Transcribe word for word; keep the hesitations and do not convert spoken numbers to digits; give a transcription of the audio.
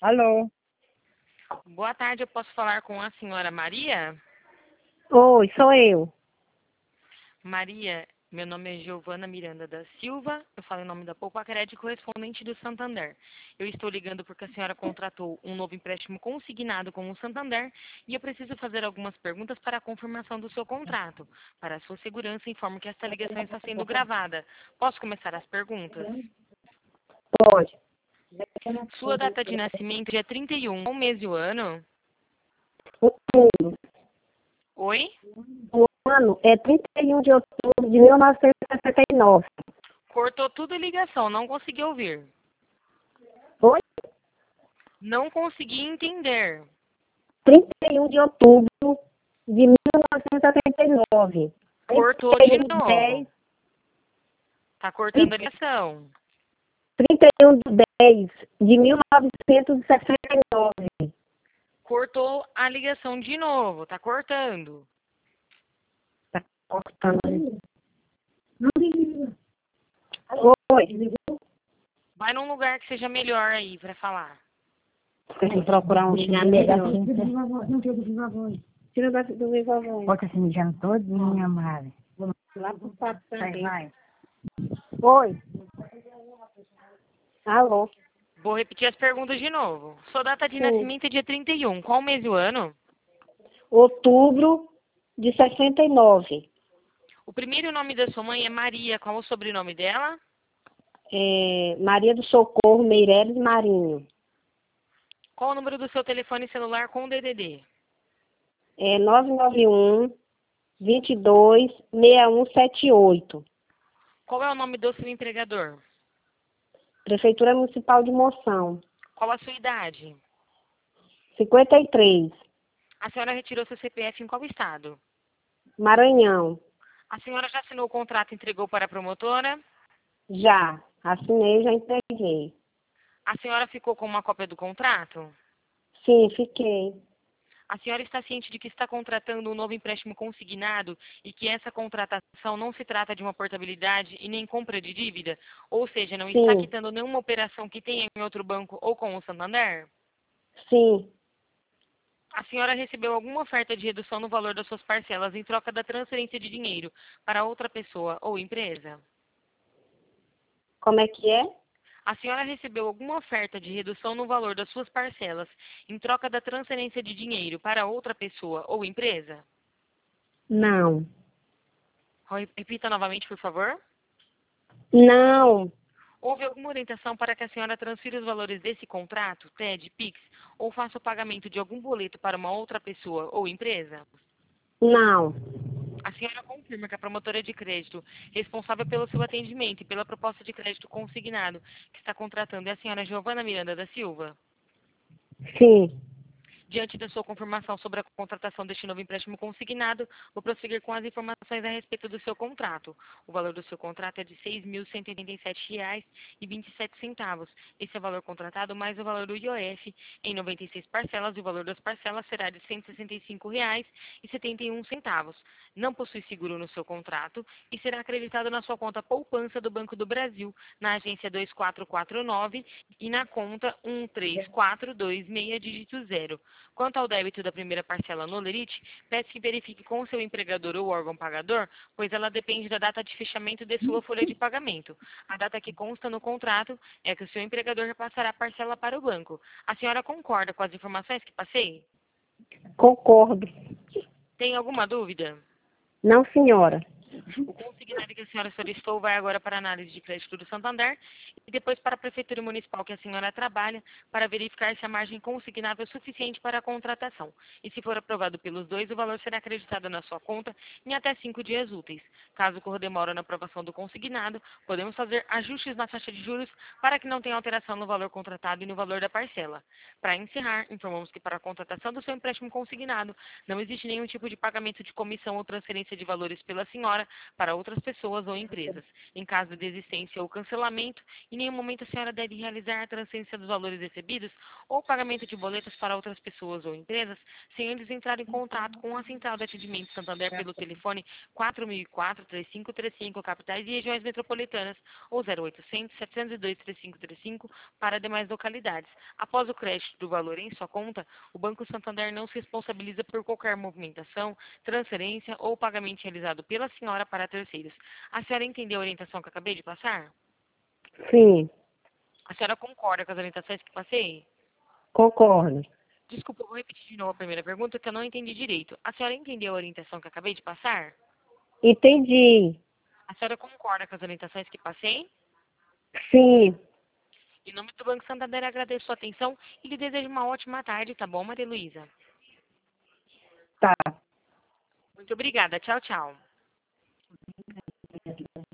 Alô? Boa tarde, eu posso falar com a senhora Maria? Oi, sou eu. Maria, meu nome é Giovana Miranda da Silva, eu falo em nome da Poupa Crédito, correspondente do Santander. Eu estou ligando porque a senhora contratou um novo empréstimo consignado com o Santander e eu preciso fazer algumas perguntas para a confirmação do seu contrato. Para a sua segurança, informo que esta ligação está sendo gravada. Posso começar as perguntas? Pode. Sua data de nascimento é trinta e um, qual mês e o ano? O Oi? ano é trinta e um de outubro de mil novecentos e sessenta e nove. Cortou tudo a ligação, não consegui ouvir. Oi? Não consegui entender. trinta e um de outubro de mil novecentos e setenta e nove. Cortou de trinta e um de novo. dez, Tá cortando a ligação. trinta e um de dez de mil novecentos e sessenta e nove. Cortou a ligação de novo. Tá cortando. Tá cortando. Oi. Vai num lugar que seja melhor aí pra falar. Tem que procurar um lugar melhor. Tira da do viva voz. Bota esse mijando todinha, Mari. Lá pro papo Vai, também. vai. Oi. Alô? Vou repetir as perguntas de novo. Sua data de Sim. nascimento é dia trinta e um. Qual mês e o ano? Outubro de sessenta e nove. O primeiro nome da sua mãe é Maria. Qual o sobrenome dela? É, Maria do Socorro Meireles Marinho. Qual o número do seu telefone celular com o D D D? É nove nove um, vinte e dois, seis um sete oito. Qual é o nome do seu empregador? Prefeitura Municipal de Moção. Qual a sua idade? cinquenta e três. A senhora retirou seu C P F em qual estado? Maranhão. A senhora já assinou o contrato e entregou para a promotora? Já. Assinei, já entreguei. A senhora ficou com uma cópia do contrato? Sim, fiquei. A senhora está ciente de que está contratando um novo empréstimo consignado e que essa contratação não se trata de uma portabilidade e nem compra de dívida? Ou seja, não está Sim, quitando nenhuma operação que tenha em outro banco ou com o Santander? sim. A senhora recebeu alguma oferta de redução no valor das suas parcelas em troca da transferência de dinheiro para outra pessoa ou empresa? Como é que é? A senhora recebeu alguma oferta de redução no valor das suas parcelas em troca da transferência de dinheiro para outra pessoa ou empresa? Não. Repita novamente, por favor. Não. Houve alguma orientação para que a senhora transfira os valores desse contrato, T E D, Pix, ou faça o pagamento de algum boleto para uma outra pessoa ou empresa? Não. A senhora confirma que a promotora de crédito responsável pelo seu atendimento e pela proposta de crédito consignado que está contratando é a senhora Giovana Miranda da Silva? Sim. Diante da sua confirmação sobre a contratação deste novo empréstimo consignado, vou prosseguir com as informações a respeito do seu contrato. O valor do seu contrato é de seis mil cento e oitenta e sete reais e vinte e sete centavos. Esse é o valor contratado mais o valor do I O F em noventa e seis parcelas e o valor das parcelas será de cento e sessenta e cinco reais e setenta e um centavos. Não possui seguro no seu contrato e será acreditado na sua conta poupança do Banco do Brasil, na agência dois quatro quatro nove e na conta um três quatro dois seis dígito zero. Quanto ao débito da primeira parcela no Lerite, peço que verifique com o seu empregador ou órgão pagador, pois ela depende da data de fechamento de sua folha de pagamento. A data que consta no contrato é que o seu empregador repassará a parcela para o banco. A senhora concorda com as informações que passei? Concordo. Tem alguma dúvida? Não, senhora. O consignado que a senhora solicitou vai agora para a análise de crédito do Santander e depois para a Prefeitura Municipal que a senhora trabalha para verificar se a margem consignável é suficiente para a contratação. E se for aprovado pelos dois, o valor será acreditado na sua conta em até cinco dias úteis. Caso ocorra demora na aprovação do consignado, podemos fazer ajustes na taxa de juros para que não tenha alteração no valor contratado e no valor da parcela. Para encerrar, informamos que para a contratação do seu empréstimo consignado não existe nenhum tipo de pagamento de comissão ou transferência de valores pela senhora para outras pessoas ou empresas. Em caso de desistência ou cancelamento, em nenhum momento a senhora deve realizar a transferência dos valores recebidos ou pagamento de boletos para outras pessoas ou empresas sem antes entrar em contato com a Central de Atendimento Santander pelo telefone quatro mil e quatro, três cinco três cinco, capitais e regiões metropolitanas, ou zero oitocentos, setecentos e dois, três cinco três cinco para demais localidades. Após o crédito do valor em sua conta, o Banco Santander não se responsabiliza por qualquer movimentação, transferência ou pagamento realizado pela senhora para terceiros. A senhora entendeu a orientação que eu acabei de passar? Sim, A senhora concorda com as orientações que passei? concordo. Desculpa, eu vou repetir de novo a primeira pergunta que eu não entendi direito. A senhora entendeu a orientação que eu acabei de passar? Entendi. A senhora concorda com as orientações que passei? Sim, Em nome do Banco Santander, agradeço sua atenção e lhe desejo uma ótima tarde, tá bom, Maria Luísa? tá. Muito obrigada. Tchau, tchau.